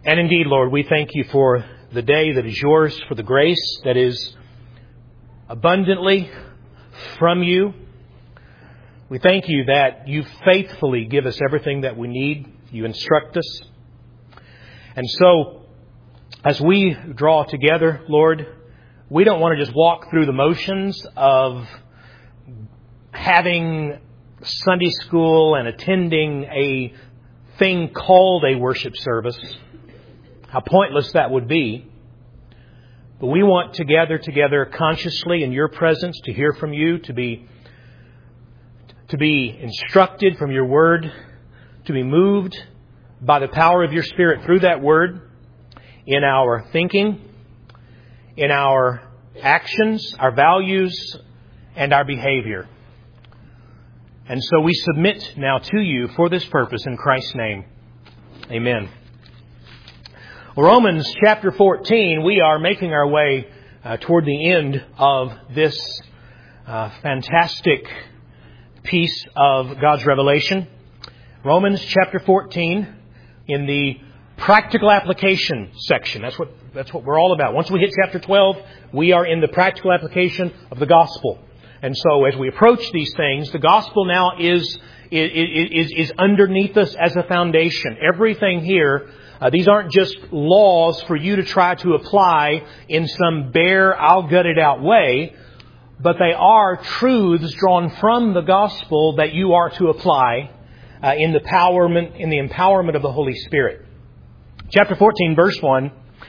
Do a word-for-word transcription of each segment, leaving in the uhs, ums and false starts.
And indeed, Lord, we thank You for the day that is Yours, for the grace that is abundantly from You. We thank You that You faithfully give us everything that we need. You instruct us. And so, as we draw together, Lord, we don't want to just walk through the motions of having Sunday school and attending a thing called a worship service. How pointless that would be. But we want to gather together consciously in Your presence to hear from You, to be, to be instructed from Your Word, to be moved by the power of Your Spirit through that Word in our thinking, in our actions, our values, and our behavior. And so we submit now to You for this purpose in Christ's name. Amen. Romans chapter fourteen, we are making our way uh, toward the end of this uh, fantastic piece of God's revelation. Romans chapter fourteen in the practical application section. That's what that's what we're all about. Once we hit chapter twelve, we are in the practical application of the gospel. And so as we approach these things, the gospel now is is, is underneath us as a foundation. Everything here, uh, these aren't just laws for you to try to apply in some bare, I'll gut it out way, but they are truths drawn from the gospel that you are to apply uh, in the empowerment, in the empowerment of the Holy Spirit. Chapter fourteen, verse one.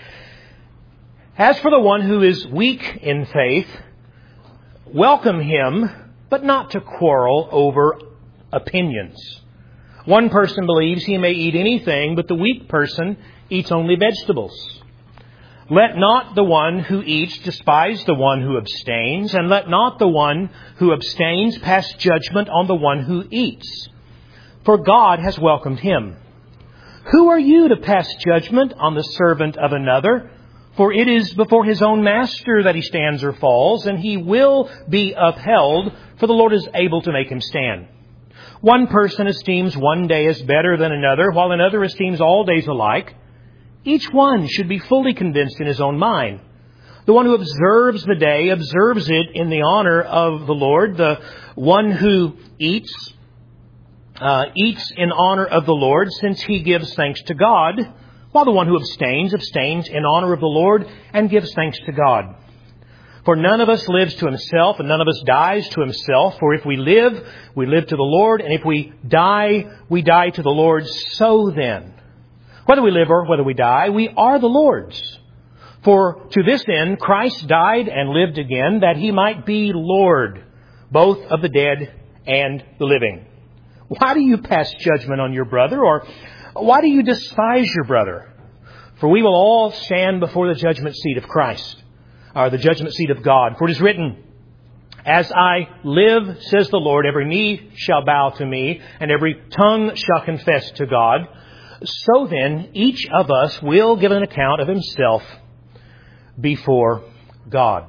As for the one who is weak in faith, welcome him, but not to quarrel over opinions. One person believes he may eat anything, but the weak person eats only vegetables. Let not the one who eats despise the one who abstains, and let not the one who abstains pass judgment on the one who eats, for God has welcomed him. Who are you to pass judgment on the servant of another? For it is before his own master that he stands or falls, and he will be upheld, for the Lord is able to make him stand. One person esteems one day as better than another, while another esteems all days alike. Each one should be fully convinced in his own mind. The one who observes the day observes it in the honor of the Lord. The one who eats, uh, eats in honor of the Lord, since he gives thanks to God, while the one who abstains, abstains in honor of the Lord and gives thanks to God. For none of us lives to himself, and none of us dies to himself. For if we live, we live to the Lord, and if we die, we die to the Lord. So then, whether we live or whether we die, we are the Lord's. For to this end Christ died and lived again, that he might be Lord, both of the dead and the living. Why do you pass judgment on your brother? Or why do you despise your brother? For we will all stand before the judgment seat of Christ, or the judgment seat of God. For it is written, As I live, says the Lord, every knee shall bow to me, and every tongue shall confess to God. So then, each of us will give an account of himself before God.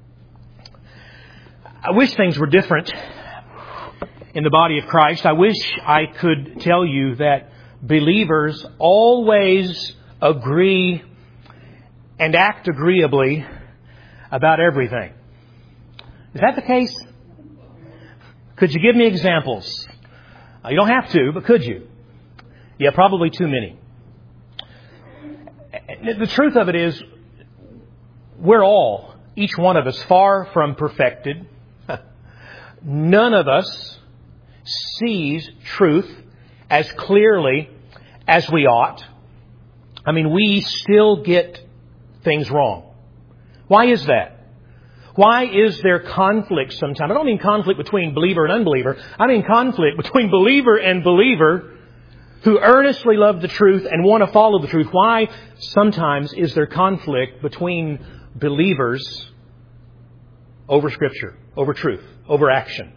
I wish things were different in the body of Christ. I wish I could tell you that believers always agree and act agreeably about everything. Is that the case? Could you give me examples? Uh, you don't have to, but could you? Yeah, probably too many. The truth of it is, we're all, each one of us, far from perfected. None of us sees truth as clearly as we ought. I mean, we still get things wrong. Why is that? Why is there conflict sometimes? I don't mean conflict between believer and unbeliever. I mean conflict between believer and believer who earnestly love the truth and want to follow the truth. Why sometimes is there conflict between believers over Scripture, over truth, over action?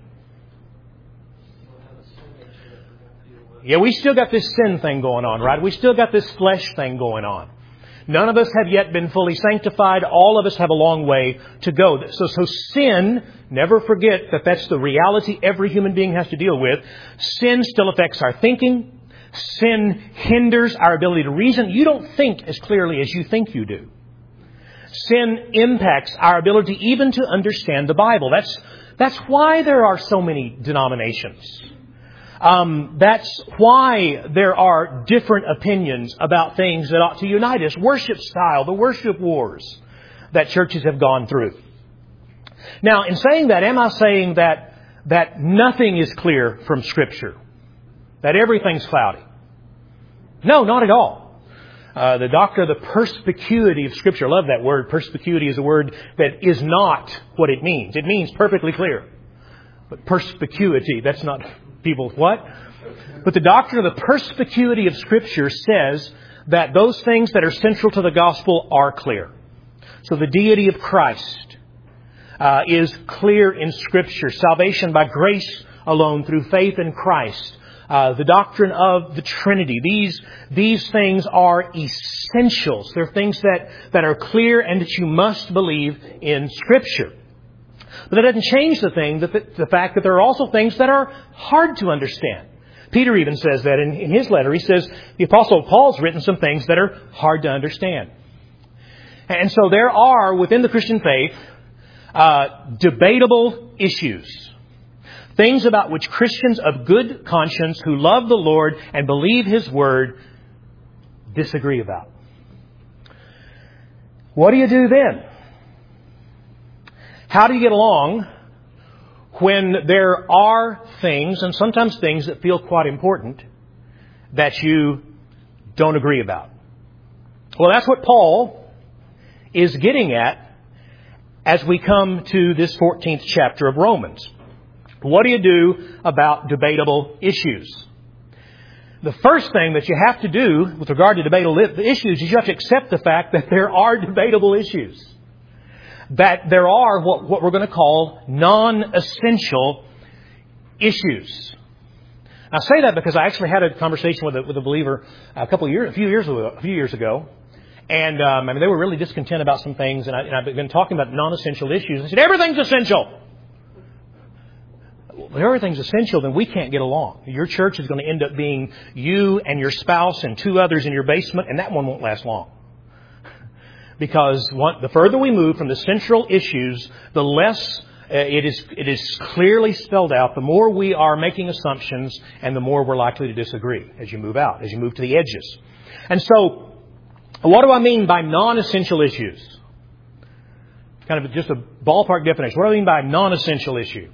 Yeah, we still got this sin thing going on, right? We still got this flesh thing going on. None of us have yet been fully sanctified. All of us have a long way to go. So, so sin, never forget that that's the reality every human being has to deal with. Sin still affects our thinking. Sin hinders our ability to reason. You don't think as clearly as you think you do. Sin impacts our ability even to understand the Bible. That's, that's why there are so many denominations. Um, that's why there are different opinions about things that ought to unite us. Worship style, the worship wars that churches have gone through. Now, in saying that, am I saying that, that nothing is clear from Scripture? That everything's cloudy? No, not at all. Uh, the doctrine of the perspicuity of Scripture. I love that word. Perspicuity is a word that is not what it means. It means perfectly clear. But perspicuity, that's not people, what? But the doctrine of the perspicuity of Scripture says that those things that are central to the gospel are clear. So the deity of Christ uh, is clear in Scripture. Salvation by grace alone through faith in Christ. Uh, the doctrine of the Trinity. These, these things are essentials. They're things that, that are clear and that you must believe in Scripture. But that doesn't change the thing, that the, the fact that there are also things that are hard to understand. Peter even says that in, in his letter. He says the Apostle Paul's written some things that are hard to understand. And so there are, within the Christian faith, uh, debatable issues. Things about which Christians of good conscience who love the Lord and believe His Word disagree about. What do you do then? How do you get along when there are things, and sometimes things that feel quite important, that you don't agree about? Well, that's what Paul is getting at as we come to this fourteenth chapter of Romans. What do you do about debatable issues? The first thing that you have to do with regard to debatable issues is you have to accept the fact that there are debatable issues. That there are what, what we're going to call non-essential issues. I say that because I actually had a conversation with a, with a believer a couple of years, a few years ago, a few years ago, and um, I mean they were really discontent about some things, and, I, and I've been talking about non-essential issues. I said everything's essential. If everything's essential, then we can't get along. Your church is going to end up being you and your spouse and two others in your basement, and that one won't last long. Because one, the further we move from the central issues, the less uh, it is it is clearly spelled out, the more we are making assumptions, and the more we're likely to disagree as you move out, as you move to the edges. And so, what do I mean by non-essential issues? Kind of just a ballpark definition. What do I mean by non-essential issue?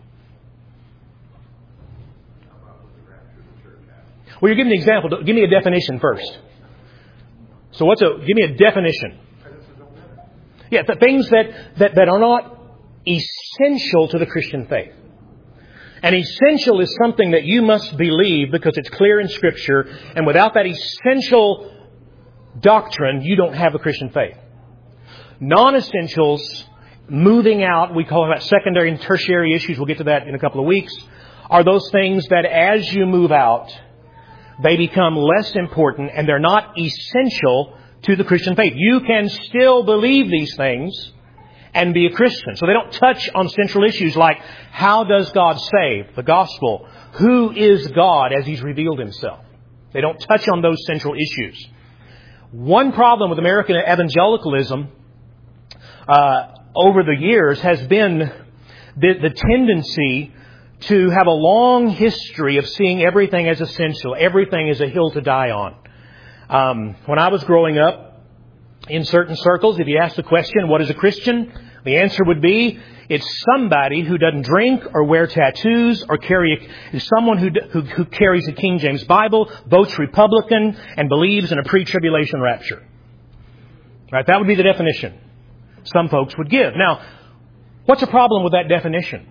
Well, you're giving an example. Give me a definition first. So what's a, give me a definition. Yeah, the things that, that, that are not essential to the Christian faith. And essential is something that you must believe because it's clear in Scripture. And without that essential doctrine, you don't have a Christian faith. Non-essentials, moving out, we call that secondary and tertiary issues. We'll get to that in a couple of weeks. Are those things that as you move out, they become less important and they're not essential to the Christian faith. You can still believe these things and be a Christian. So they don't touch on central issues like how does God save? The gospel. Who is God as He's revealed Himself? They don't touch on those central issues. One problem with American evangelicalism uh, over the years has been the, the tendency to have a long history of seeing everything as essential. Everything is a hill to die on. Um, when I was growing up, in certain circles, if you ask the question, what is a Christian? The answer would be, it's somebody who doesn't drink or wear tattoos or carry a, is someone who, who, who carries a King James Bible, votes Republican, and believes in a pre-tribulation rapture. Right? That would be the definition some folks would give. Now, what's the problem with that definition?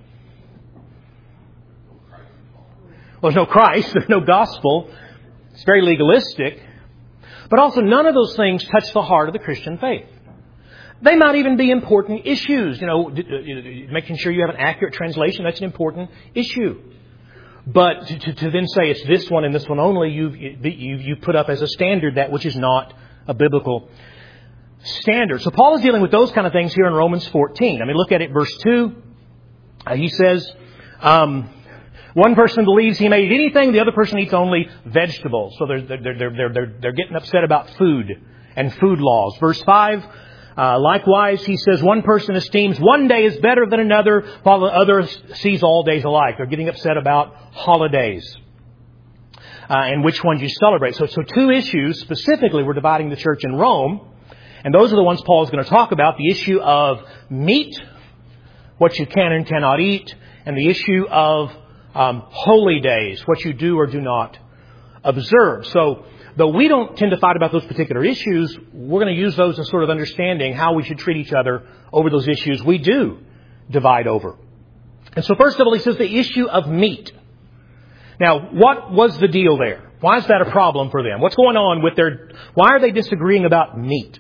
Well, there's no Christ, there's no gospel. It's very legalistic. But also, none of those things touch the heart of the Christian faith. They might even be important issues. You know, making sure you have an accurate translation, that's an important issue. But to, to, to then say it's this one and this one only, you've, you, you put up as a standard that which is not a biblical standard. So Paul is dealing with those kind of things here in Romans fourteen. I mean, look at it, verse two. Uh, he says, um, One person believes he may eat anything. The other person eats only vegetables. So they're, they're, they're, they're, they're, they're getting upset about food and food laws. Verse five, uh, likewise, he says, one person esteems one day is better than another, while the other sees all days alike. They're getting upset about holidays. Uh, and which ones you celebrate. So, so two issues specifically were dividing the church in Rome. And those are the ones Paul is going to talk about. The issue of meat, what you can and cannot eat, and the issue of um, holy days, what you do or do not observe. So, though we don't tend to fight about those particular issues, we're going to use those as sort of understanding how we should treat each other over those issues we do divide over. And so first of all, he says the issue of meat. Now, what was the deal there? Why is that a problem for them? What's going on with their... Why are they disagreeing about meat?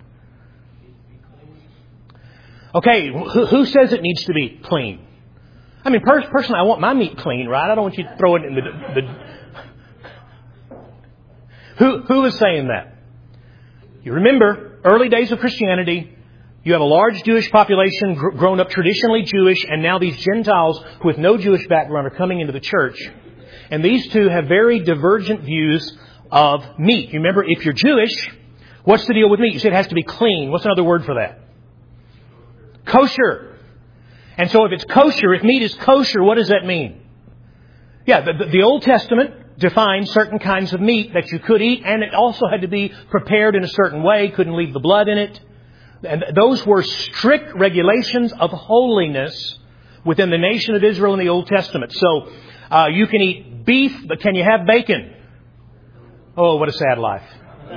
Okay, who, who says it needs to be clean? I mean, per- personally, I want my meat clean, right? I don't want you to throw it in the... the who, who is saying that? You remember, early days of Christianity, you have a large Jewish population gr- grown up traditionally Jewish, and now these Gentiles with no Jewish background are coming into the church. And these two have very divergent views of meat. You remember, if you're Jewish, what's the deal with meat? You say it has to be clean. What's another word for that? Kosher. And so if it's kosher, if meat is kosher, what does that mean? Yeah, the, the Old Testament defined certain kinds of meat that you could eat, and it also had to be prepared in a certain way, couldn't leave the blood in it. And those were strict regulations of holiness within the nation of Israel in the Old Testament. So uh, you can eat beef, but can you have bacon? Oh, what a sad life.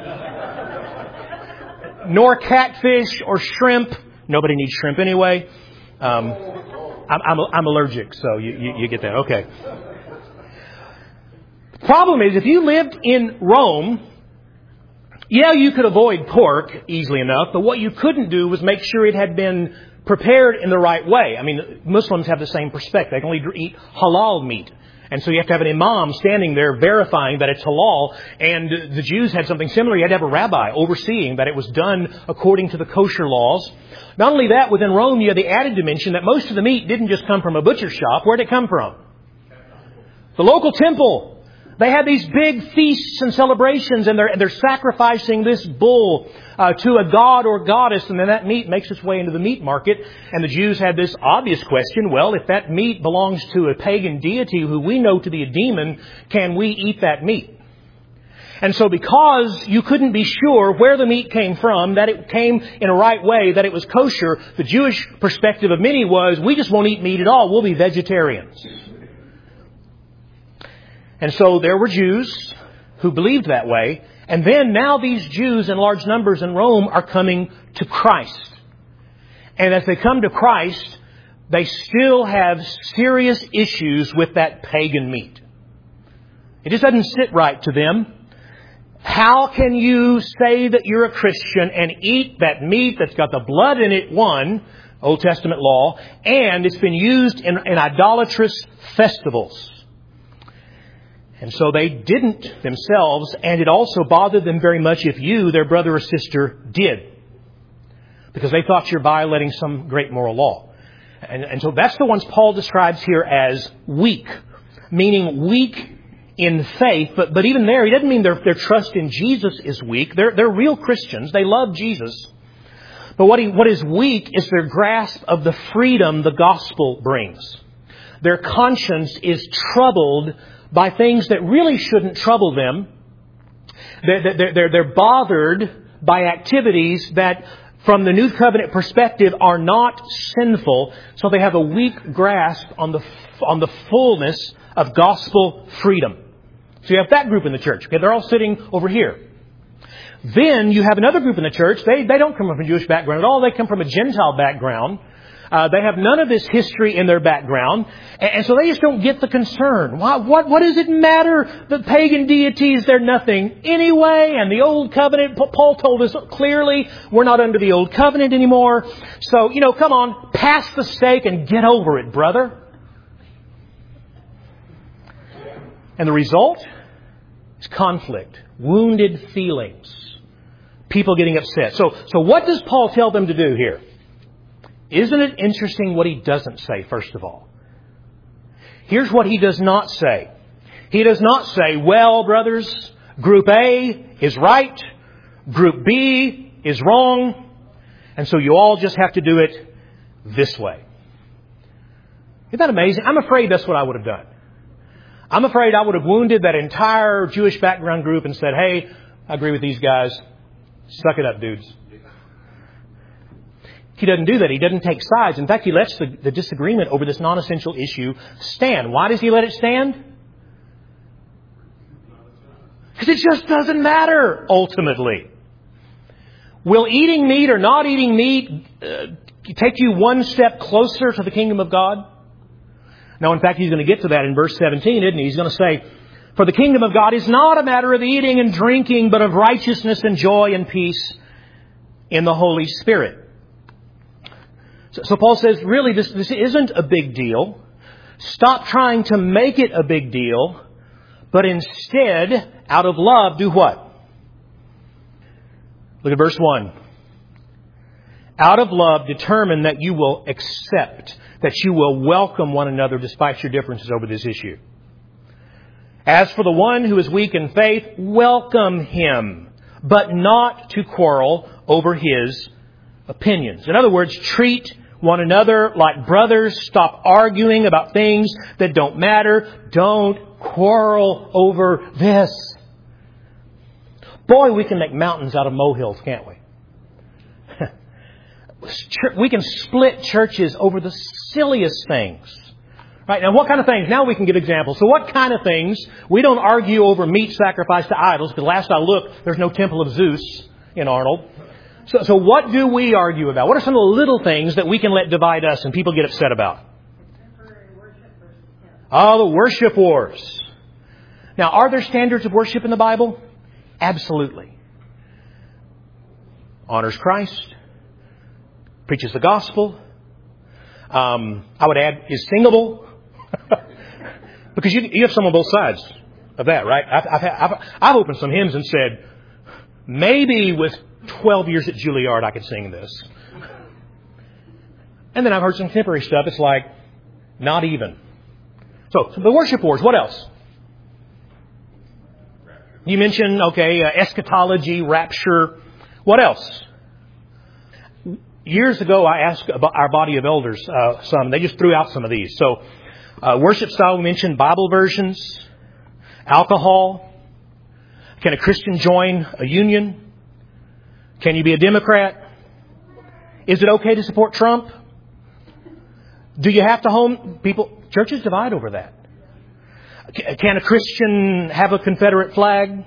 Nor catfish or shrimp. Nobody needs shrimp anyway. Um, I'm, I'm, I'm allergic, so you, you, you get that. Okay. The problem is, if you lived in Rome, yeah, you could avoid pork easily enough, but what you couldn't do was make sure it had been prepared in the right way. I mean, Muslims have the same perspective. They can only eat halal meat. And so you have to have an imam standing there verifying that it's halal. And the Jews had something similar. You had to have a rabbi overseeing that it was done according to the kosher laws. Not only that, within Rome, you had the added dimension that most of the meat didn't just come from a butcher shop. Where did it come from? The local temple. They had these big feasts and celebrations, and they're, and they're sacrificing this bull uh, to a god or goddess, and then that meat makes its way into the meat market. And the Jews had this obvious question, well, if that meat belongs to a pagan deity who we know to be a demon, can we eat that meat? And so because you couldn't be sure where the meat came from, that it came in a right way, that it was kosher, the Jewish perspective of many was, we just won't eat meat at all, we'll be vegetarians. And so there were Jews who believed that way. And then now these Jews in large numbers in Rome are coming to Christ. And as they come to Christ, they still have serious issues with that pagan meat. It just doesn't sit right to them. How can you say that you're a Christian and eat that meat that's got the blood in it, one, Old Testament law, and it's been used in, in idolatrous festivals? And so they didn't themselves, and it also bothered them very much if you, their brother or sister, did. Because they thought you're violating some great moral law. And, and so that's the ones Paul describes here as weak. Meaning weak in faith, but, but even there, he doesn't mean their, their trust in Jesus is weak. They're, they're real Christians. They love Jesus. But what, he, what is weak is their grasp of the freedom the gospel brings. Their conscience is troubled by things that really shouldn't trouble them. They're, they're, they're, they're bothered by activities that, from the New Covenant perspective, are not sinful. So they have a weak grasp on the on the fullness of gospel freedom. So you have that group in the church. Okay, they're all sitting over here. Then you have another group in the church. They they don't come from a Jewish background at all. They come from a Gentile background. Uh, they have none of this history in their background. And, and so they just don't get the concern. Why, what, what does it matter? The pagan deities, they're nothing anyway. And the Old Covenant, Paul told us clearly, we're not under the Old Covenant anymore. So, you know, come on, pass the steak and get over it, brother. And the result is conflict, wounded feelings, people getting upset. So, so what does Paul tell them to do here? Isn't it interesting what he doesn't say, first of all? Here's what he does not say. He does not say, well, brothers, Group A is right, Group B is wrong, and so you all just have to do it this way. Isn't that amazing? I'm afraid that's what I would have done. I'm afraid I would have wounded that entire Jewish background group and said, hey, I agree with these guys. Suck it up, dudes. He doesn't do that. He doesn't take sides. In fact, he lets the, the disagreement over this non-essential issue stand. Why does he let it stand? Because it just doesn't matter, ultimately. Will eating meat or not eating meat uh, take you one step closer to the kingdom of God? Now, in fact, he's going to get to that in verse seventeen, isn't he? He's going to say, for the kingdom of God is not a matter of eating and drinking, but of righteousness and joy and peace in the Holy Spirit. So, so Paul says, really, this, this isn't a big deal. Stop trying to make it a big deal, but instead, out of love, do what? Look at verse one. Out of love, determine that you will accept, that you will welcome one another despite your differences over this issue. As for the one who is weak in faith, welcome him, but not to quarrel over his opinions. In other words, treat one another like brothers. Stop arguing about things that don't matter. Don't quarrel over this. Boy, we can make mountains out of molehills, can't we? We can split churches over the silliest things. Right? Now, what kind of things? Now we can give examples. So what kind of things? We don't argue over meat sacrificed to idols, because last I looked, there's no temple of Zeus in Arnold. So, so what do we argue about? What are some of the little things that we can let divide us and people get upset about? Oh, the worship wars. Now, are there standards of worship in the Bible? Absolutely. Honors Christ. Preaches the gospel. Um, I would add, is singable. Because you, you have some on both sides of that, right? I've, I've, I've, I've opened some hymns and said, maybe with twelve years at Juilliard I could sing this. And then I've heard some contemporary stuff. It's like, not even. So, so the worship wars, what else? You mentioned, okay, uh, eschatology, rapture. What else? Years ago, I asked about our body of elders uh, some. They just threw out some of these. So, uh, worship style, we mentioned Bible versions, alcohol. Can a Christian join a union? Can you be a Democrat? Is it okay to support Trump? Do you have to home... People, churches divide over that. Can a Christian have a Confederate flag?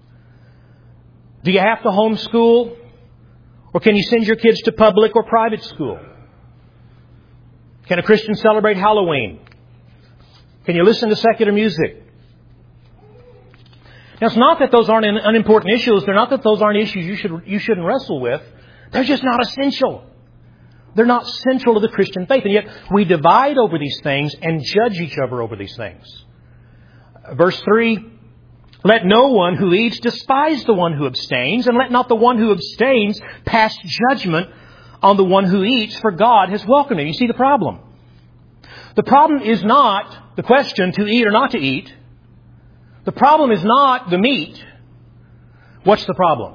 Do you have to homeschool? Or can you send your kids to public or private school? Can a Christian celebrate Halloween? Can you listen to secular music? Now, it's not that those aren't unimportant issues. They're not that those aren't issues you should you shouldn't wrestle with. They're just not essential. They're not central to the Christian faith. And yet we divide over these things and judge each other over these things. Verse three, let no one who eats despise the one who abstains, and let not the one who abstains pass judgment on the one who eats, for God has welcomed him. You see the problem? The problem is not the question to eat or not to eat. The problem is not the meat. What's the problem?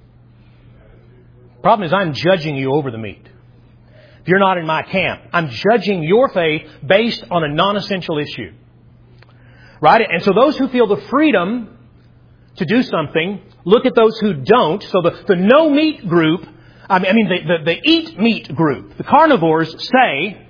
The problem is I'm judging you over the meat. If you're not in my camp, I'm judging your faith based on a non-essential issue. Right? And so those who feel the freedom to do something, look at those who don't. So the, the no meat group, I mean, I mean the, the, the eat meat group, the carnivores say,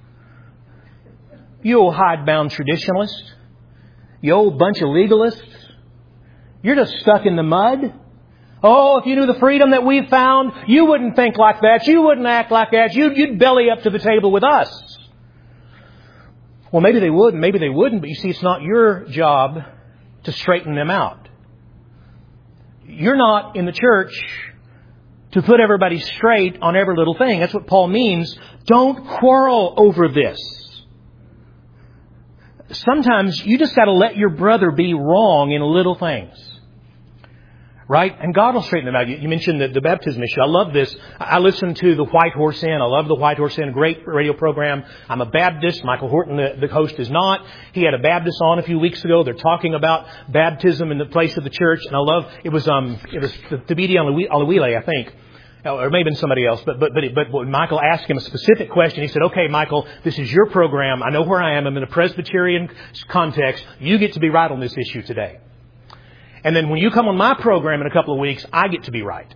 you old hidebound traditionalist, you old bunch of legalists, you're just stuck in the mud. Oh, if you knew the freedom that we've found, you wouldn't think like that. You wouldn't act like that. You'd, you'd belly up to the table with us. Well, maybe they would, and maybe they wouldn't, but you see, it's not your job to straighten them out. You're not in the church to put everybody straight on every little thing. That's what Paul means. Don't quarrel over this. Sometimes you just got to let your brother be wrong in little things. Right? And God will straighten them out. You, you mentioned the, the baptism issue. I love this. I listen to the White Horse Inn. I love the White Horse Inn. Great radio program. I'm a Baptist. Michael Horton, the, the host, is not. He had a Baptist on a few weeks ago. They're talking about baptism in the place of the church. And I love, it was, um, it was Tabidi Aluwile, I think. Or it may have been somebody else. But, but, but, but when Michael asked him a specific question, he said, okay, Michael, this is your program. I know where I am. I'm in a Presbyterian context. You get to be right on this issue today. And then when you come on my program in a couple of weeks, I get to be right.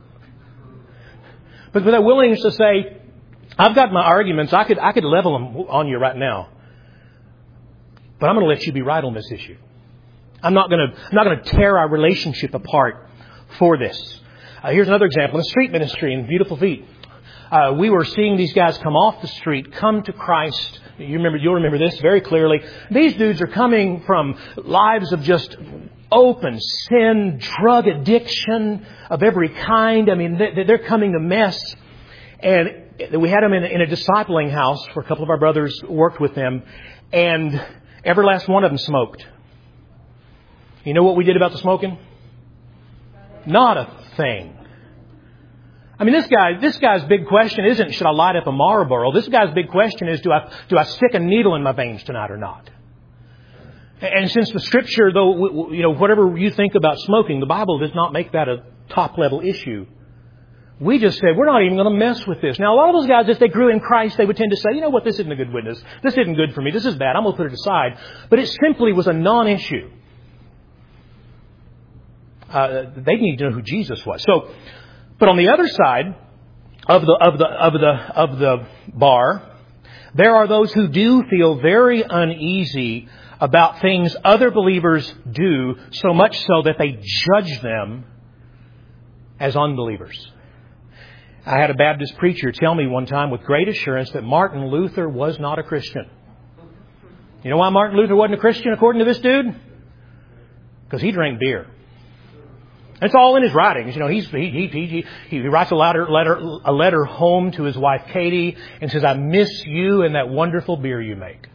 But with that willingness to say, I've got my arguments, I could I could level them on you right now. But I'm going to let you be right on this issue. I'm not going to I'm not going to tear our relationship apart for this. Uh, here's another example in the street ministry in Beautiful Feet. Uh, we were seeing these guys come off the street, come to Christ. You remember, you'll remember this very clearly. These dudes are coming from lives of just open sin, drug addiction of every kind. I mean, they're coming to mess. And we had them in a, in a discipling house where a couple of our brothers worked with them. And every last one of them smoked. You know what we did about the smoking? Not a thing. I mean, this guy, this guy's big question isn't, should I light up a Marlboro? This guy's big question is, do I, do I stick a needle in my veins tonight or not? And since the Scripture, though, you know, whatever you think about smoking, the Bible does not make that a top-level issue. We just said, we're not even going to mess with this. Now, a lot of those guys, if they grew in Christ, they would tend to say, you know what, this isn't a good witness. This isn't good for me. This is bad. I'm going to put it aside. But it simply was a non-issue. Uh, they need to know who Jesus was. So, but on the other side of the of the of the of the bar, there are those who do feel very uneasy about things other believers do, so much so that they judge them as unbelievers. I had a Baptist preacher tell me one time with great assurance that Martin Luther was not a Christian. You know why Martin Luther wasn't a Christian according to this dude? Because he drank beer. It's all in his writings. You know, he's, he, he, he, he writes a letter, letter, a letter home to his wife Katie and says, I miss you and that wonderful beer you make.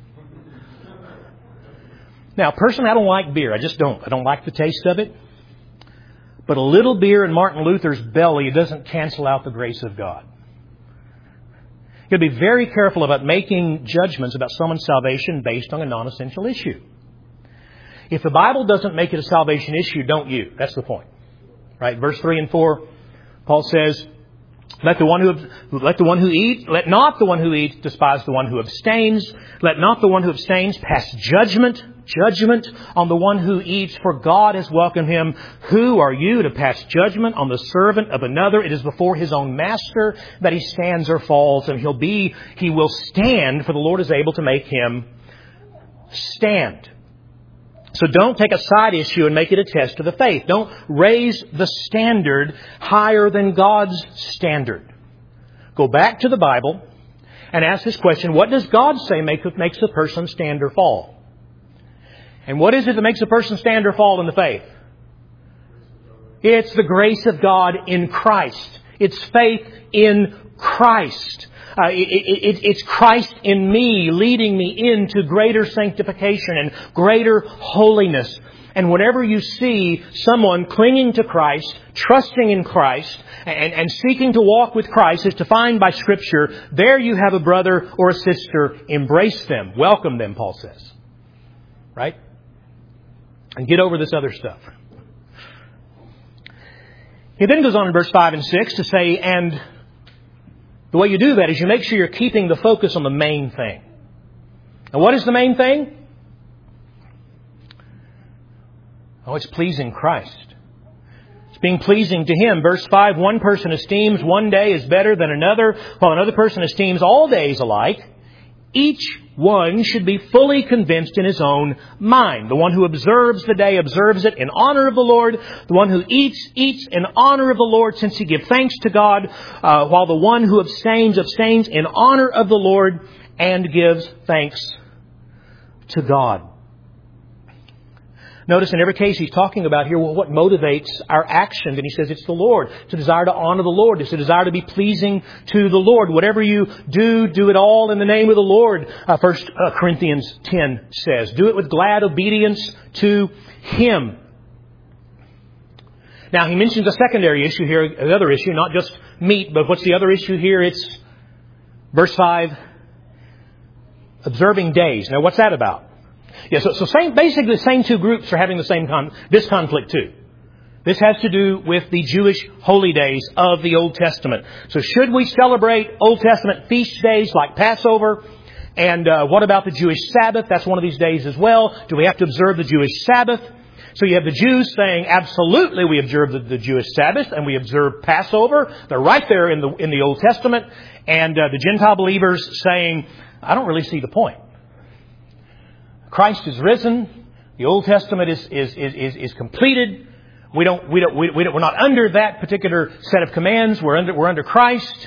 Now, personally, I don't like beer. I just don't. I don't like the taste of it. But a little beer in Martin Luther's belly doesn't cancel out the grace of God. You've got to be very careful about making judgments about someone's salvation based on a non-essential issue. If the Bible doesn't make it a salvation issue, don't you. That's the point. Right? Verse three and four, Paul says, Let the one who let the one who eats, let not the one who eats despise the one who abstains. Let not the one who abstains pass judgment, judgment on the one who eats, for God has welcomed him. Who are you to pass judgment on the servant of another? It is before his own master that he stands or falls, and he'll be, he will stand, for the Lord is able to make him stand. So don't take a side issue and make it a test of the faith. Don't raise the standard higher than God's standard. Go back to the Bible and ask this question, what does God say make, makes a person stand or fall? And what is it that makes a person stand or fall in the faith? It's the grace of God in Christ. It's faith in Christ. Uh, it, it, it's Christ in me leading me into greater sanctification and greater holiness. And whenever you see someone clinging to Christ, trusting in Christ, and, and seeking to walk with Christ as defined by Scripture, there you have a brother or a sister. Embrace them. Welcome them, Paul says. Right? And get over this other stuff. He then goes on in verse five and six to say, and the way you do that is you make sure you're keeping the focus on the main thing. And what is the main thing? Oh, it's pleasing Christ. It's being pleasing to Him. Verse five, one person esteems one day as better than another, while another person esteems all days alike. Each one should be fully convinced in his own mind. The one who observes the day observes it in honor of the Lord. The one who eats, eats in honor of the Lord, since he gives thanks to God, uh, while the one who abstains, abstains in honor of the Lord and gives thanks to God. Notice in every case he's talking about here, well, what motivates our actions. And he says it's the Lord. It's a desire to honor the Lord. It's a desire to be pleasing to the Lord. Whatever you do, do it all in the name of the Lord. Uh, First uh, Corinthians ten says, do it with glad obedience to Him. Now, he mentions a secondary issue here, another issue, not just meat, but what's the other issue here? It's verse five, observing days. Now, what's that about? Yeah, so, so same, basically the same two groups are having the same con, this conflict too. This has to do with the Jewish holy days of the Old Testament. So should we celebrate Old Testament feast days like Passover? And uh, what about the Jewish Sabbath? That's one of these days as well. Do we have to observe the Jewish Sabbath? So you have the Jews saying, absolutely, we observe the, the Jewish Sabbath and we observe Passover. They're right there in the in the Old Testament. And uh, the Gentile believers saying, I don't really see the point. Christ is risen. The Old Testament is is is is, is completed. We don't we don't we, we don't, we're not under that particular set of commands. We're under we're under Christ.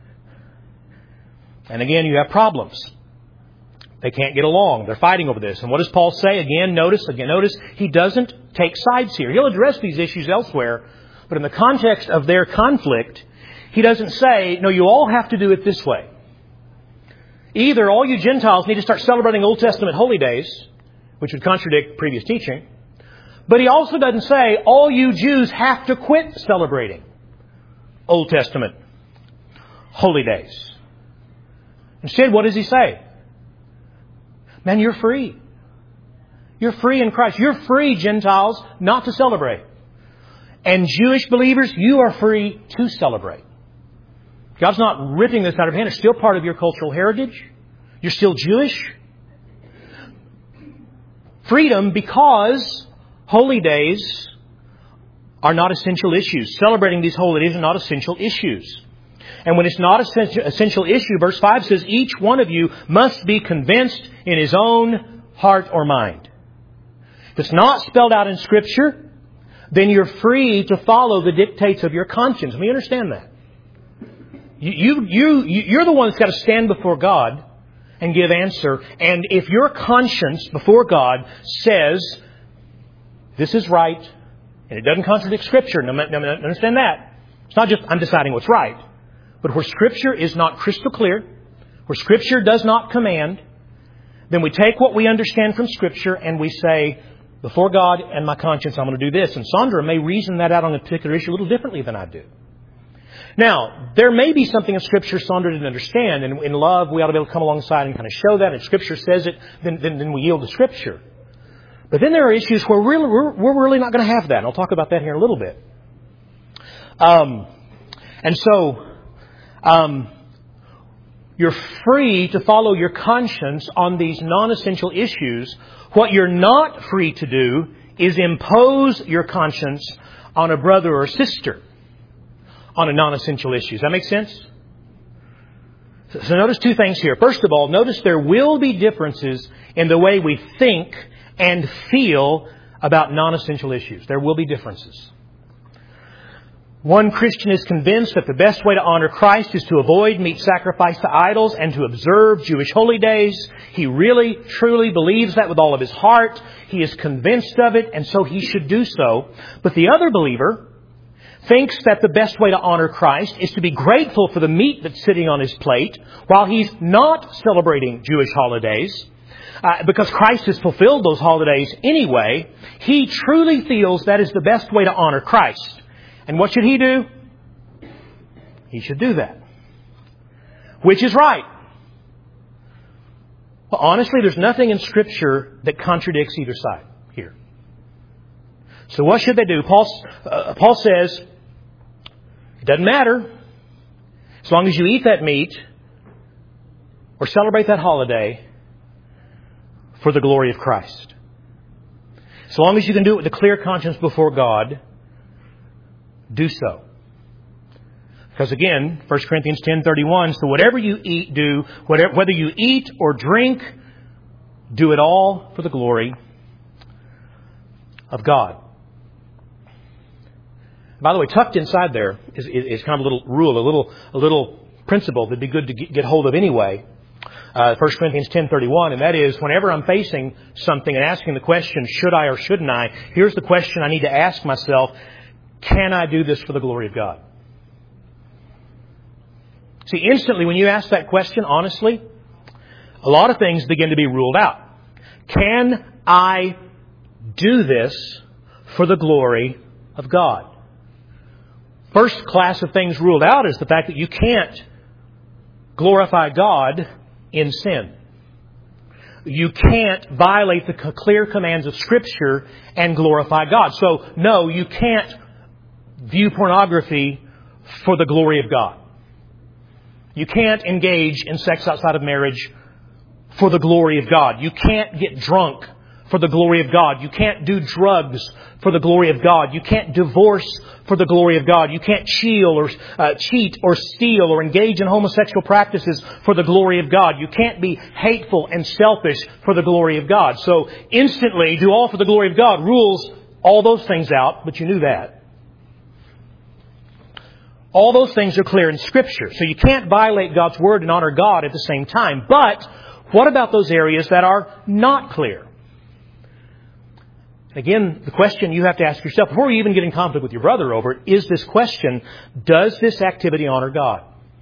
And again, you have problems. They can't get along. They're fighting over this. And what does Paul say? Again, notice, again, notice, he doesn't take sides here. He'll address these issues elsewhere. But in the context of their conflict, he doesn't say, no, you all have to do it this way. Either all you Gentiles need to start celebrating Old Testament holy days, which would contradict previous teaching. But he also doesn't say, all you Jews have to quit celebrating Old Testament holy days. Instead, what does he say? Man, you're free. You're free in Christ. You're free, Gentiles, not to celebrate. And Jewish believers, you are free to celebrate. God's not ripping this out of hand. It's still part of your cultural heritage. You're still Jewish. Freedom because holy days are not essential issues. Celebrating these holy days are not essential issues. And when it's not an essential issue, verse five says, each one of you must be convinced in his own heart or mind. If it's not spelled out in Scripture, then you're free to follow the dictates of your conscience. Let me understand that. You, you, you, you're the one that's got to stand before God and give answer. And if your conscience before God says, this is right, and it doesn't contradict Scripture, now, now, understand that. It's not just, I'm deciding what's right. But where Scripture is not crystal clear, where Scripture does not command, then we take what we understand from Scripture and we say, before God and my conscience, I'm going to do this. And Sandra may reason that out on a particular issue a little differently than I do. Now, there may be something in Scripture Sandra didn't understand, and in love we ought to be able to come alongside and kind of show that. And if Scripture says it, then, then, then we yield to Scripture. But then there are issues where we're, we're, we're really not going to have that. And I'll talk about that here in a little bit. Um, and so... Um, you're free to follow your conscience on these non-essential issues. What you're not free to do is impose your conscience on a brother or sister on a non-essential issue. Does that make sense? So, so notice two things here. First of all, notice there will be differences in the way we think and feel about non-essential issues. There will be differences. One Christian is convinced that the best way to honor Christ is to avoid meat sacrifice to idols and to observe Jewish holy days. He really, truly believes that with all of his heart. He is convinced of it, and so he should do so. But the other believer thinks that the best way to honor Christ is to be grateful for the meat that's sitting on his plate while he's not celebrating Jewish holidays. Uh, because Christ has fulfilled those holidays anyway, he truly feels that is the best way to honor Christ. And what should he do? He should do that. Which is right. Well, honestly, there's nothing in Scripture that contradicts either side here. So what should they do? Paul, uh, Paul says, it doesn't matter. As long as you eat that meat or celebrate that holiday for the glory of Christ. As long as you can do it with a clear conscience before God, do so. Because again, First Corinthians ten thirty-one, so whatever you eat, do, whatever, whether you eat or drink, do it all for the glory of God. By the way, tucked inside there is, is, is kind of a little rule, a little a little principle that'd be good to get hold of anyway. Uh, First Corinthians ten thirty-one, and that is, whenever I'm facing something and asking the question, should I or shouldn't I? Here's the question I need to ask myself. Can I do this for the glory of God? See, instantly when you ask that question, honestly, a lot of things begin to be ruled out. Can I do this for the glory of God? first class of things ruled out is the fact that you can't glorify God in sin. You can't violate the clear commands of Scripture and glorify God. So, no, you can't view pornography for the glory of God. You can't engage in sex outside of marriage for the glory of God. You can't get drunk for the glory of God. You can't do drugs for the glory of God. You can't divorce for the glory of God. You can't cheat or uh, cheat or steal or engage in homosexual practices for the glory of God. You can't be hateful and selfish for the glory of God. So instantly, do all for the glory of God rules all those things out, but you knew that. All those things are clear in Scripture. So you can't violate God's Word and honor God at the same time. But what about those areas that are not clear? Again, the question you have to ask yourself, before you even get in conflict with your brother over it, is this question, does this activity honor God?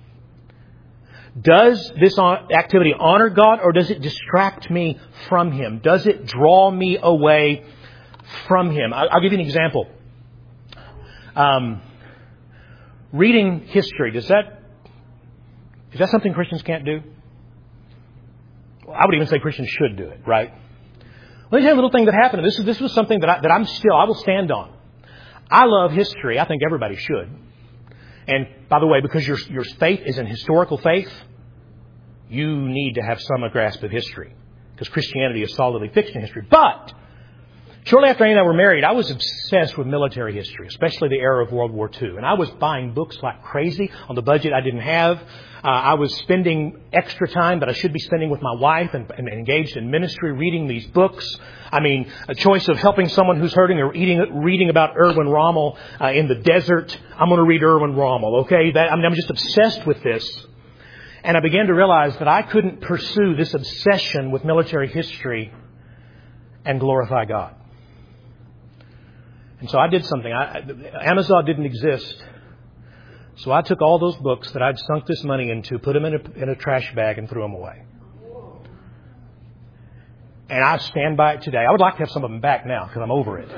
Does this activity honor God, or does it distract me from Him? Does it draw me away from Him? I'll give you an example. Um, reading history, does that, is that something Christians can't do? Well, I would even say Christians should do it, right? Let me tell you a little thing that happened. This is this was something that, I, that I'm still, I will stand on. I love history. I think everybody should. And by the way, because your, your faith is an historical faith, you need to have some grasp of history. Because Christianity is solidly fixed in history. But shortly after Annie and I were married, I was obsessed with military history, especially the era of World War Two. And I was buying books like crazy on the budget I didn't have. Uh, I was spending extra time that I should be spending with my wife and, and engaged in ministry, reading these books. I mean, a choice of helping someone who's hurting or eating, reading about Erwin Rommel uh, in the desert. I'm going to read Erwin Rommel, okay? That, I mean, I'm just obsessed with this. And I began to realize that I couldn't pursue this obsession with military history and glorify God. And so I did something. I, Amazon didn't exist. So I took all those books that I'd sunk this money into, put them in a, in a trash bag and threw them away. And I stand by it today. I would like to have some of them back now because I'm over it.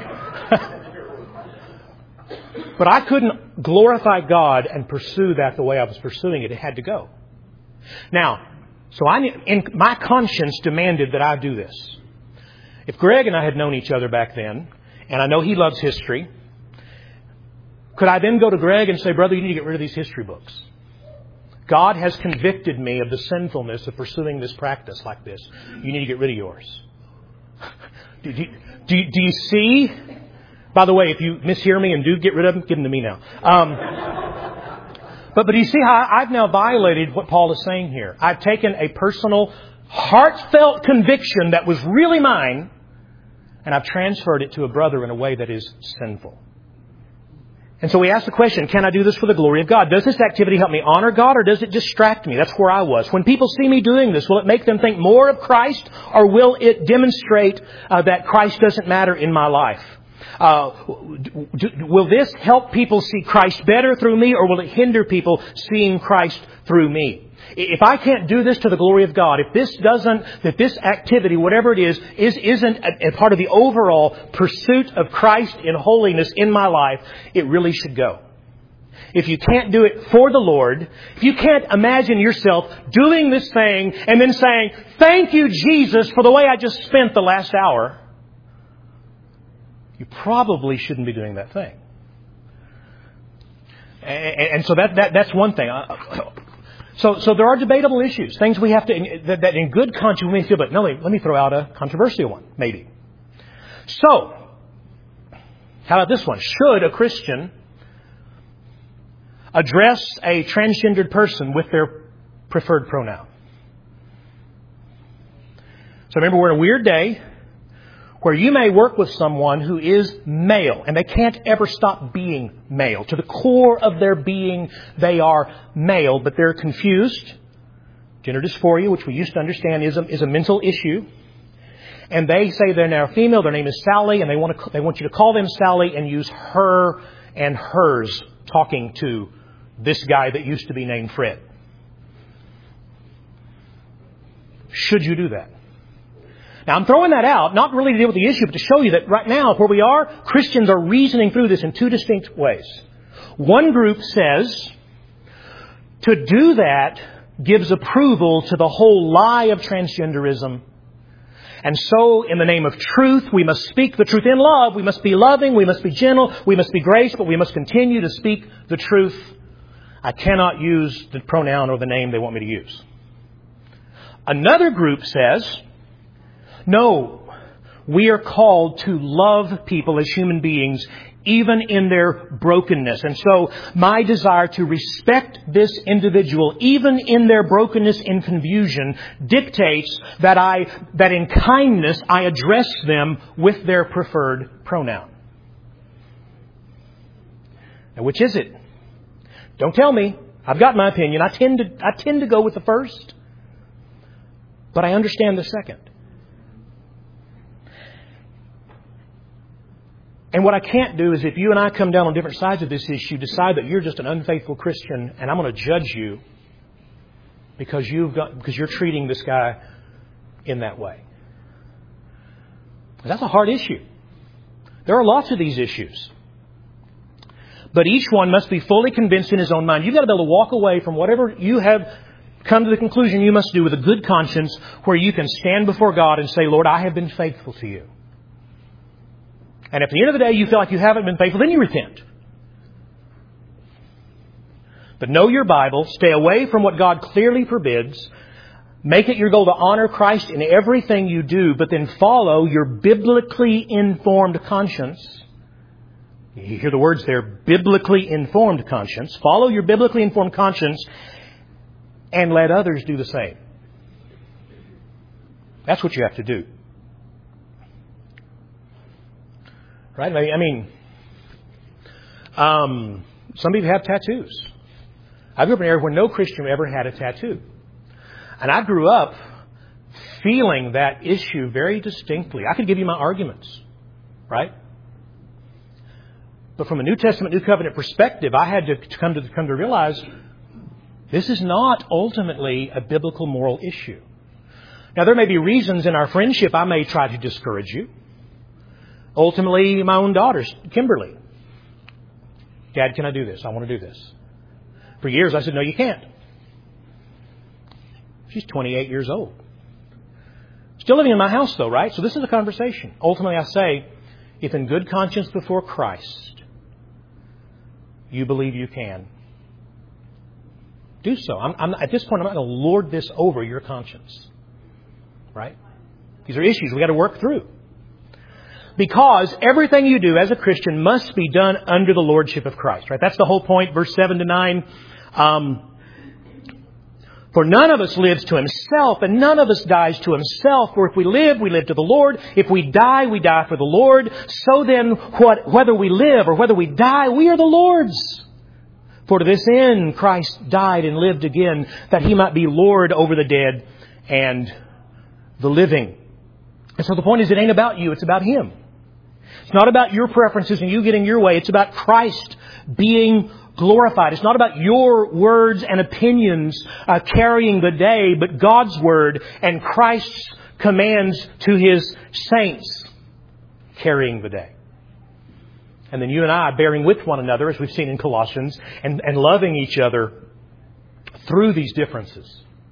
But I couldn't glorify God and pursue that the way I was pursuing it. It had to go. Now, so I, in, my conscience demanded that I do this. If Greg and I had known each other back then, and I know he loves history, could I then go to Greg and say, brother, you need to get rid of these history books? God has convicted me of the sinfulness of pursuing this practice like this. You need to get rid of yours. do, do, do, do you see? By the way, if you mishear me and do get rid of them, give them to me now. Um, but, but do you see how I've now violated what Paul is saying here? I've taken a personal, heartfelt conviction that was really mine, and I've transferred it to a brother in a way that is sinful. And so we ask the question, can I do this for the glory of God? Does this activity help me honor God, or does it distract me? That's where I was. When people see me doing this, will it make them think more of Christ, or will it demonstrate uh, that Christ doesn't matter in my life? Uh, do, will this help people see Christ better through me, or will it hinder people seeing Christ through me? If I can't do this to the glory of God, if this doesn't, that this activity, whatever it is, is isn't a, a part of the overall pursuit of Christ in holiness in my life, it really should go. If you can't do it for the Lord, if you can't imagine yourself doing this thing and then saying, thank you, Jesus, for the way I just spent the last hour, you probably shouldn't be doing that thing. And, and so that, that that's one thing. So, so there are debatable issues, things we have to, that, that in good conscience we may feel, but no, let me throw out a controversial one, maybe. So, how about this one? Should a Christian address a transgendered person with their preferred pronoun? So remember, we're in a weird day where you may work with someone who is male, and they can't ever stop being male. To the core of their being, they are male, but they're confused. Gender dysphoria, which we used to understand is a, is a mental issue. And they say they're now female, their name is Sally, and they want to, they want you to call them Sally and use her and hers talking to this guy that used to be named Fred. Should you do that? Now, I'm throwing that out, not really to deal with the issue, but to show you that right now, where we are, Christians are reasoning through this in two distinct ways. One group says to do that gives approval to the whole lie of transgenderism. And so, in the name of truth, we must speak the truth in love. We must be loving. We must be gentle. We must be grace. But we must continue to speak the truth. I cannot use the pronoun or the name they want me to use. Another group says, no, we are called to love people as human beings, even in their brokenness. And so my desire to respect this individual, even in their brokenness and confusion, dictates that I, that in kindness I address them with their preferred pronoun. Now, which is it? Don't tell me. I've got my opinion. I tend to, I tend to go with the first. But I understand the second. And what I can't do is, if you and I come down on different sides of this issue, decide that you're just an unfaithful Christian and I'm going to judge you because you've got, because you're treating this guy in that way. That's a hard issue. There are lots of these issues. But each one must be fully convinced in his own mind. You've got to be able to walk away from whatever you have come to the conclusion you must do with a good conscience, where you can stand before God and say, Lord, I have been faithful to you. And if at the end of the day you feel like you haven't been faithful, then you repent. But know your Bible. Stay away from what God clearly forbids. Make it your goal to honor Christ in everything you do, but then follow your biblically informed conscience. You hear the words there, biblically informed conscience. Follow your biblically informed conscience and let others do the same. That's what you have to do. Right? I mean, um, some people have tattoos. I grew up in an area where no Christian ever had a tattoo. And I grew up feeling that issue very distinctly. I could give you my arguments, right? But from a New Testament, New Covenant perspective, I had to come to come to realize this is not ultimately a biblical moral issue. Now, there may be reasons in our friendship I may try to discourage you. Ultimately, my own daughter, Kimberly. Dad, can I do this? I want to do this. For years, I said, no, you can't. She's twenty-eight years old. Still living in my house, though, right? So this is a conversation. Ultimately, I say, if in good conscience before Christ, you believe you can, do so. I'm, I'm, at this point, I'm not going to lord this over your conscience. Right? These are issues we've got to work through. Because everything you do as a Christian must be done under the lordship of Christ. Right? That's the whole point. Verse seven to nine. Um, For none of us lives to himself, and none of us dies to himself. For if we live, we live to the Lord. If we die, we die for the Lord. So then, what, whether we live or whether we die, we are the Lord's. For to this end Christ died and lived again, that He might be Lord over the dead and the living. And so the point is, it ain't about you, it's about Him. It's not about your preferences and you getting your way. It's about Christ being glorified. It's not about your words and opinions uh, carrying the day, but God's Word and Christ's commands to His saints carrying the day. And then you and I bearing with one another, as we've seen in Colossians, and, and loving each other through these differences.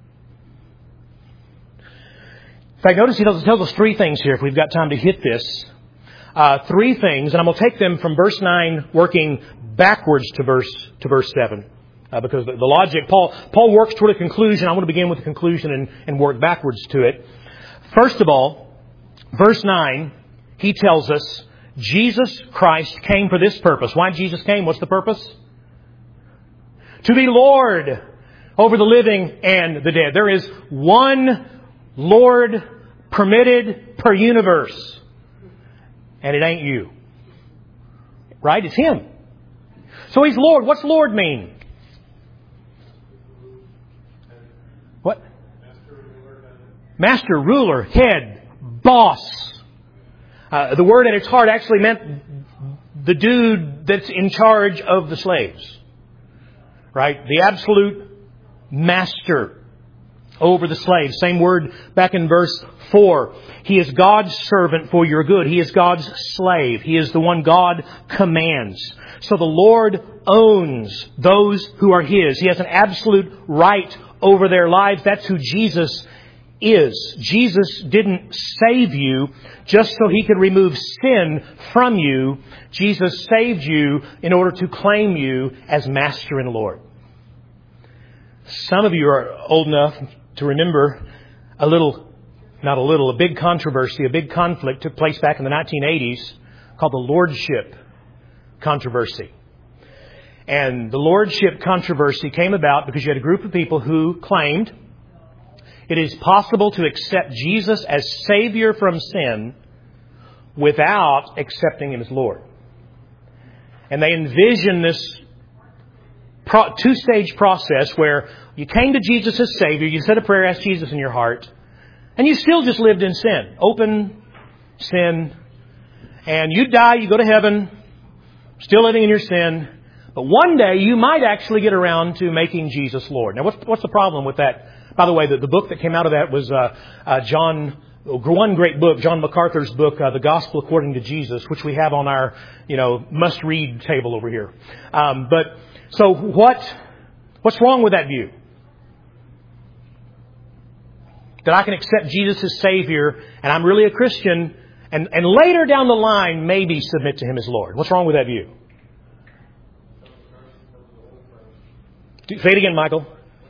In fact, notice he tells, tells us three things here, if we've got time to hit this. Uh, three things, and I'm going to take them from verse nine, working backwards to verse to verse seven, uh, because the, the logic Paul Paul works toward a conclusion. I want to begin with the conclusion and, and work backwards to it. First of all, verse nine, he tells us Jesus Christ came for this purpose. Why Jesus came? What's the purpose? To be Lord over the living and the dead. There is one Lord permitted per universe. And it ain't you. Right? It's Him. So He's Lord. What's Lord mean? What? Master, ruler, head, boss. Uh, the word at its heart actually meant the dude that's in charge of the slaves. Right? The absolute master over the slaves. Same word back in verse four. He is God's servant for your good. He is God's slave. He is the one God commands. So the Lord owns those who are His. He has an absolute right over their lives. That's who Jesus is. Jesus didn't save you just so He could remove sin from you. Jesus saved you in order to claim you as Master and Lord. Some of you are old enough to remember a little, not a little, a big controversy, a big conflict took place back in the nineteen eighties called the Lordship controversy. And the Lordship controversy came about because you had a group of people who claimed it is possible to accept Jesus as Savior from sin without accepting Him as Lord. And they envisioned this pro- two-stage process where you came to Jesus as Savior, you said a prayer, asked Jesus in your heart, and you still just lived in sin. Open sin. And you die, you go to heaven, still living in your sin. But one day you might actually get around to making Jesus Lord. Now what's, what's the problem with that? By the way, the, the book that came out of that was uh, uh, John, one great book, John MacArthur's book, uh, The Gospel According to Jesus, which we have on our, you know, must-read table over here. Um, but so what? What's wrong with that view? That I can accept Jesus as Savior and I'm really a Christian and, and later down the line maybe submit to Him as Lord. What's wrong with that view? Say it again, Michael.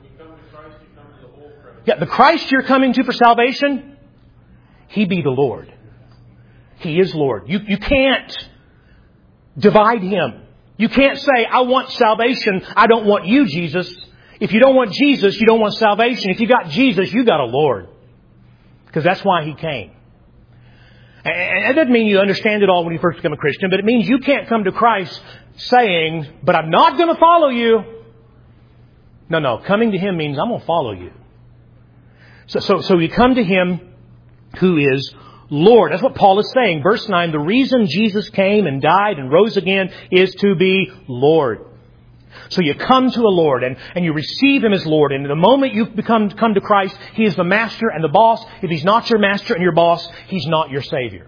Yeah, the Christ you're coming to for salvation, He be the Lord. He is Lord. You, you can't divide Him. You can't say, I want salvation, I don't want you, Jesus. If you don't want Jesus, you don't want salvation. If you got Jesus, you got a Lord. Because that's why He came. And it doesn't mean you understand it all when you first become a Christian, but it means you can't come to Christ saying, but I'm not going to follow you. No, no. Coming to Him means I'm going to follow you. So, so, so you come to Him who is Lord. That's what Paul is saying. Verse nine, the reason Jesus came and died and rose again is to be Lord. So you come to a Lord and, and you receive Him as Lord. And the moment you become come to Christ, He is the master and the boss. If He's not your master and your boss, He's not your Savior.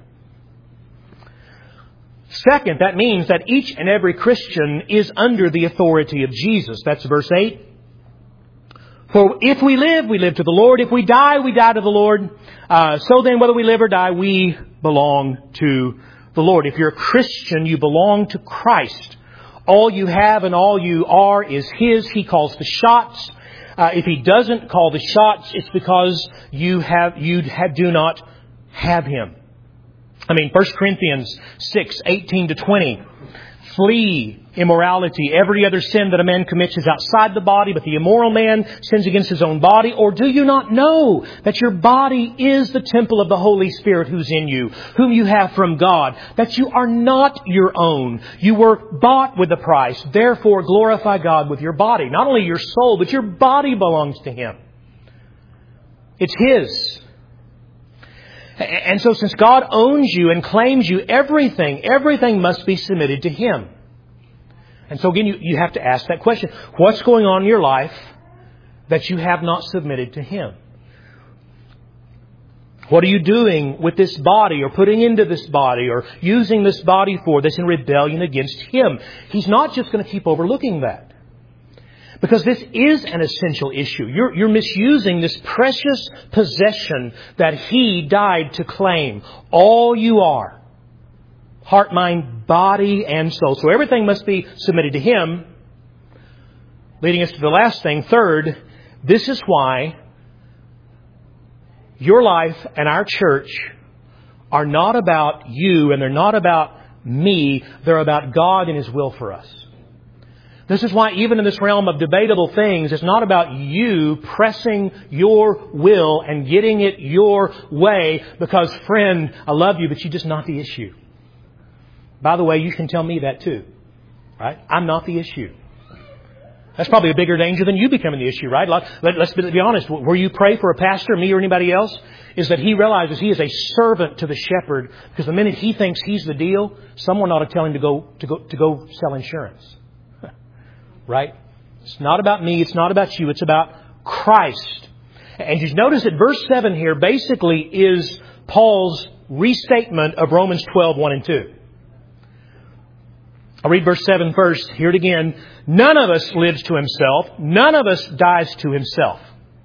Second, that means that each and every Christian is under the authority of Jesus. That's verse eight. For if we live, we live to the Lord. If we die, we die to the Lord. Uh, so then, whether we live or die, we belong to the Lord. If you're a Christian, you belong to Christ. All you have and all you are is His. He calls the shots. Uh, if He doesn't call the shots, it's because you have you have, do not have Him. I mean, First Corinthians six, eighteen to twenty. Flee immorality. Every other sin that a man commits is outside the body, but the immoral man sins against his own body. Or do you not know that your body is the temple of the Holy Spirit who's in you, whom you have from God, that you are not your own? You were bought with a price. Therefore, glorify God with your body. Not only your soul, but your body belongs to Him. It's His. And so since God owns you and claims you, everything, everything must be submitted to Him. And so again, you, you have to ask that question. What's going on in your life that you have not submitted to Him? What are you doing with this body or putting into this body or using this body for that's in rebellion against Him? He's not just going to keep overlooking that. Because this is an essential issue. You're, you're misusing this precious possession that He died to claim. All you are. Heart, mind, body, and soul. So everything must be submitted to Him. Leading us to the last thing. Third, this is why your life and our church are not about you and they're not about me. They're about God and His will for us. This is why even in this realm of debatable things, it's not about you pressing your will and getting it your way because, friend, I love you, but you're just not the issue. By the way, you can tell me that too. Right? I'm not the issue. That's probably a bigger danger than you becoming the issue, right? Let's be honest. Where you pray for a pastor, me or anybody else, is that he realizes he is a servant to the shepherd because the minute he thinks he's the deal, someone ought to tell him to go to go to go sell insurance. Right? It's not about me. It's not about you. It's about Christ. And you notice that verse seven here basically is Paul's restatement of Romans twelve, one and two. I'll read verse seven first. Hear it again. None of us lives to himself. None of us dies to himself.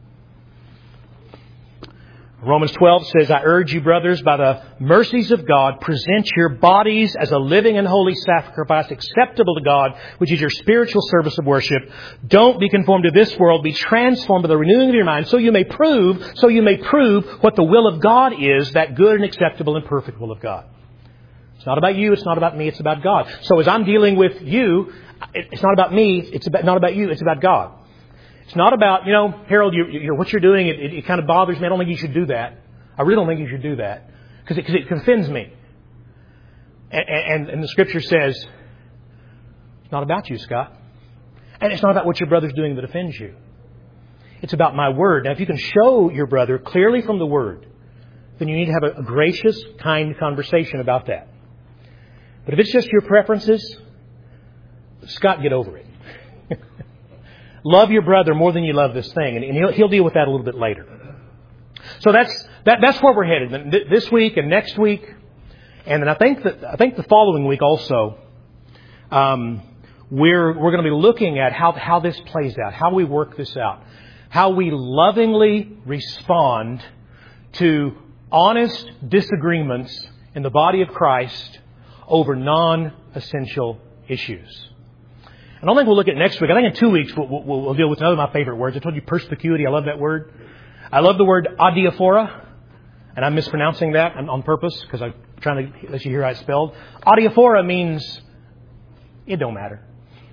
Romans twelve says, I urge you, brothers, by the mercies of God, present your bodies as a living and holy sacrifice acceptable to God, which is your spiritual service of worship. Don't be conformed to this world. Be transformed by the renewing of your mind, so you may prove, so you may prove what the will of God is, that good and acceptable and perfect will of God. It's not about you. It's not about me. It's about God. So as I'm dealing with you, it's not about me. It's about, not about you. It's about God. It's not about, you know, Harold, you're, you're, what you're doing, it, it, it kind of bothers me. I don't think you should do that. I really don't think you should do that. Because it, it offends me. And, and, and the Scripture says, it's not about you, Scott. And it's not about what your brother's doing that offends you. It's about my Word. Now, if you can show your brother clearly from the Word, then you need to have a, a gracious, kind conversation about that. But if it's just your preferences, Scott, get over it. Love your brother more than you love this thing. And he'll, he'll deal with that a little bit later. So that's, that, that's where we're headed this week and next week. And then I think that, I think the following week also, um, we're, we're going to be looking at how, how this plays out, how we work this out, how we lovingly respond to honest disagreements in the body of Christ over non-essential issues. I don't think we'll look at next week. I think in two weeks we'll, we'll, we'll deal with another of my favorite words. I told you perspicuity. I love that word. I love the word adiaphora. And I'm mispronouncing that on purpose because I'm trying to let you hear how it's spelled. Adiaphora means it don't matter.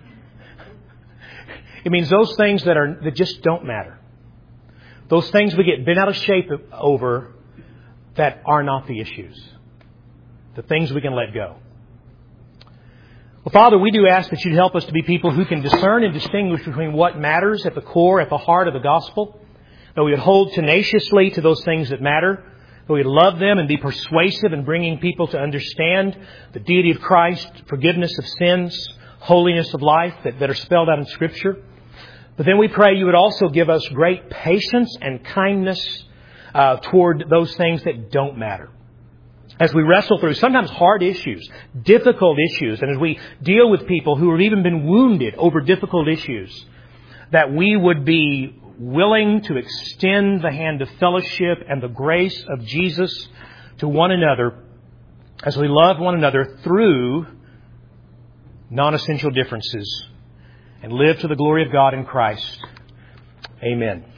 It means those things that are that just don't matter. Those things we get bent out of shape over that are not the issues. The things we can let go. Well, Father, we do ask that you'd help us to be people who can discern and distinguish between what matters at the core, at the heart of the gospel. That we would hold tenaciously to those things that matter. That we would love them and be persuasive in bringing people to understand the deity of Christ, forgiveness of sins, holiness of life that, that are spelled out in Scripture. But then we pray you would also give us great patience and kindness uh, toward those things that don't matter. As we wrestle through sometimes hard issues, difficult issues, and as we deal with people who have even been wounded over difficult issues, that we would be willing to extend the hand of fellowship and the grace of Jesus to one another as we love one another through non-essential differences and live to the glory of God in Christ. Amen.